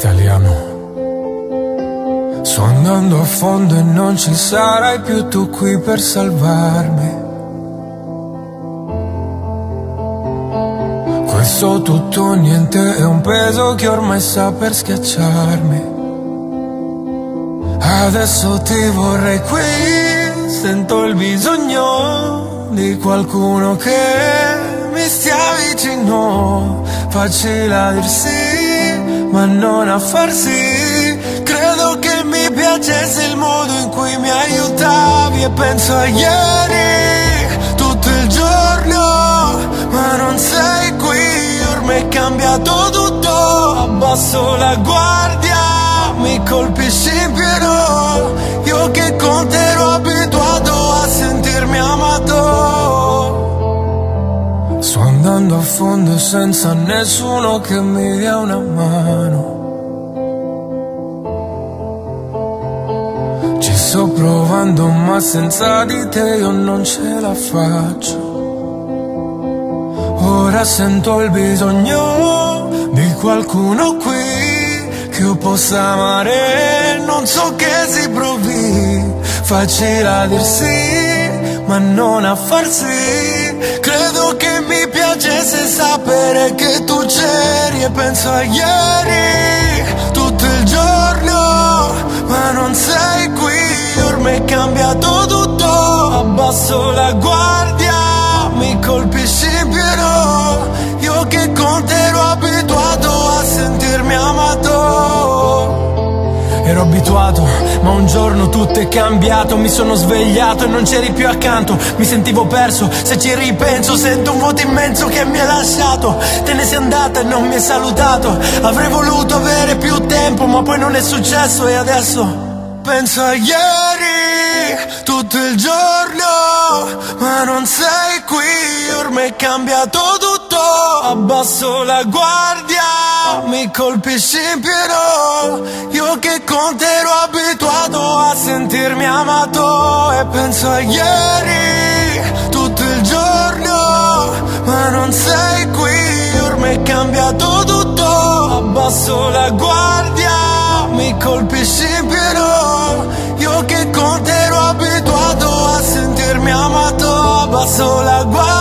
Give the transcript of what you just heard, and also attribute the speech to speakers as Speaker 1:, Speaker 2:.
Speaker 1: italiano. Sto andando a fondo e non ci sarai più tu qui per salvarmi. Questo tutto o niente è un peso che ormai sta per schiacciarmi. Adesso ti vorrei qui, sento il bisogno di qualcuno che mi stia vicino. Facile a dir sì, ma non a far sì. Credo che mi piacesse il modo in cui mi aiutavi e penso a ieri, tutto il giorno, ma non sei qui, ormai è cambiato tutto. Abbasso la guardia, mi colpisci in pieno, io che con te ero abituato a sentirmi amato. Sto andando a fondo senza nessuno che mi dia una mano. Ci sto provando ma senza di te io non ce la faccio. Ora sento il bisogno di qualcuno qui che io possa amare, non so che si provi. Facile a dir sì, ma non a far sì. Credo che mi piacesse sapere che tu c'eri e penso a ieri, tutto il giorno, ma non sei qui, ormai è cambiato tutto. Abbasso la guardia, mi colpisci in pieno, io che con te ero abituato a sentirmi amato. Ero abituato, ma un giorno tutto è cambiato. Mi sono svegliato e non c'eri più accanto. Mi sentivo perso, se ci ripenso sento un vuoto immenso che mi hai lasciato. Te ne sei andata e non mi hai salutato. Avrei voluto avere più tempo, ma poi non è successo e adesso penso a ieri, tutto il giorno, ma non sei qui, ormai è cambiato tutto. Abbasso la guardia, mi colpisci in pieno, io che con te ero abituato a sentirmi amato. E penso a ieri, tutto il giorno, ma non sei qui, ormai è cambiato tutto. Abbasso la guardia, mi colpisci in pieno, io che con te ero abituato a sentirmi amato. Abbasso la guardia,